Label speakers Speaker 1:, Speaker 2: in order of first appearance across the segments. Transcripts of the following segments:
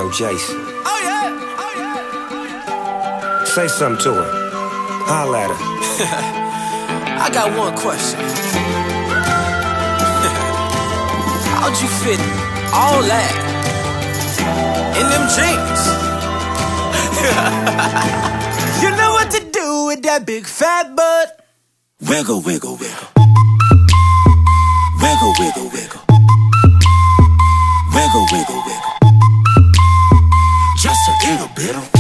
Speaker 1: Jason.
Speaker 2: Oh yeah, oh yeah.
Speaker 1: Say something to her. Holla at her.
Speaker 2: I got one question. How'd you fit all that in them jeans? You know what to do with that big fat butt.
Speaker 1: Wiggle, wiggle, wiggle. Wiggle, wiggle, wiggle. Wiggle, wiggle, wiggle. Just a little bit of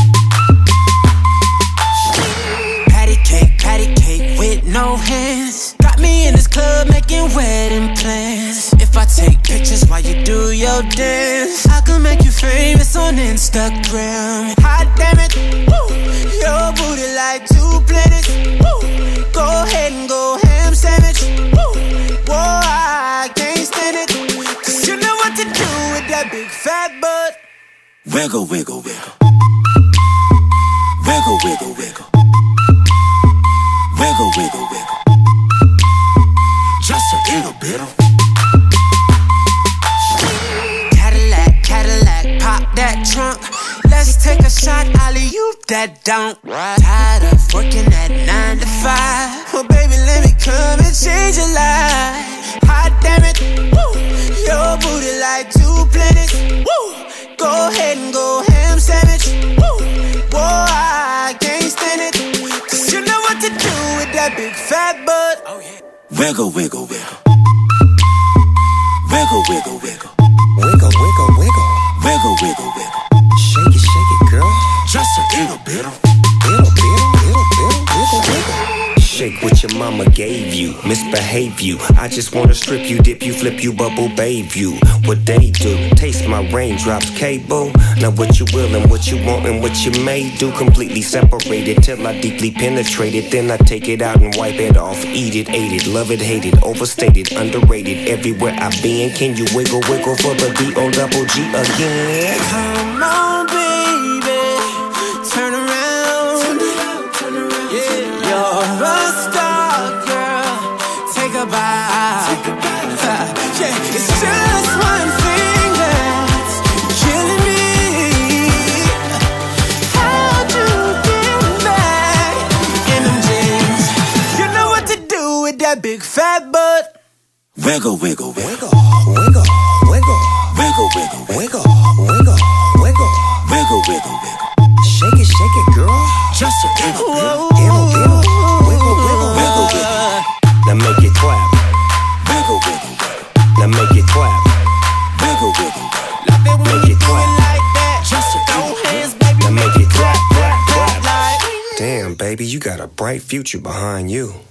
Speaker 2: patty cake with no hands. Got me in this club making wedding plans. If I take pictures while you do your dance, I can make you famous on Instagram. Hot damn it, woo. Your booty like 2 planets, woo. Go ahead and go ham sandwich, woo. Whoa, I can't stand it, 'cause you know what to do with that big fat butt.
Speaker 1: wiggle, wiggle, wiggle. Wiggle, wiggle, wiggle. Wiggle, wiggle, wiggle. Just a little bit of
Speaker 2: Cadillac, pop that trunk. Let's take a shot, alley-oop that don't. Tired of working at 9 to 5. Well, baby, let me come and change your life. Hot damn it, woo. Your booty like 2 planets, woo. Go ahead and go ham sandwich, woo. Whoa, I can't stand it, 'cause you know what to do with that big fat butt. Oh yeah.
Speaker 1: wiggle, wiggle, wiggle. Wiggle, wiggle, wiggle.
Speaker 3: Wiggle, wiggle, wiggle.
Speaker 1: Wiggle, wiggle, wiggle.
Speaker 3: Shake it, girl.
Speaker 1: Just a little bit of
Speaker 3: Wiggle, wiggle.
Speaker 1: Shake what your mama gave you, misbehave you. I just wanna strip you, dip you, flip you, bubble babe you. What they do, taste my raindrops, cable. Now what you will and what you want and what you may do. Completely separated till I deeply penetrate it. Then I take it out and wipe it off. Eat it, ate it, love it, hate it. Overstated, underrated, everywhere I've been. Can you wiggle, wiggle for the D-O-double-G again?
Speaker 2: Come on, baby, turn around. Yeah, you're a star, girl. Take a bite. Yeah, it's just one thing that's killing me. How'd you get back in them jeans? You know what to do with that big fat butt.
Speaker 1: Wiggle, wiggle, wiggle.
Speaker 3: Wiggle, wiggle.
Speaker 1: Wiggle, wiggle,
Speaker 3: Wiggle, wiggle, wiggle.
Speaker 1: wiggle, wiggle, wiggle.
Speaker 3: Shake it, girl.
Speaker 1: Just a little bit of
Speaker 3: Wiggle, wiggle, wiggle.
Speaker 1: wiggle, wiggle. Now make it clap. Wiggle, wiggle, wiggle. Now make it clap. Wiggle, wiggle, wiggle.
Speaker 2: Love it when
Speaker 1: Make
Speaker 2: you
Speaker 1: it
Speaker 2: do
Speaker 1: clap.
Speaker 2: it like that.
Speaker 1: Just a
Speaker 2: Throw
Speaker 1: little
Speaker 2: hands, baby.
Speaker 1: Now make it clap, clap, clap.
Speaker 2: like.
Speaker 1: Damn, baby, you got a bright future behind you.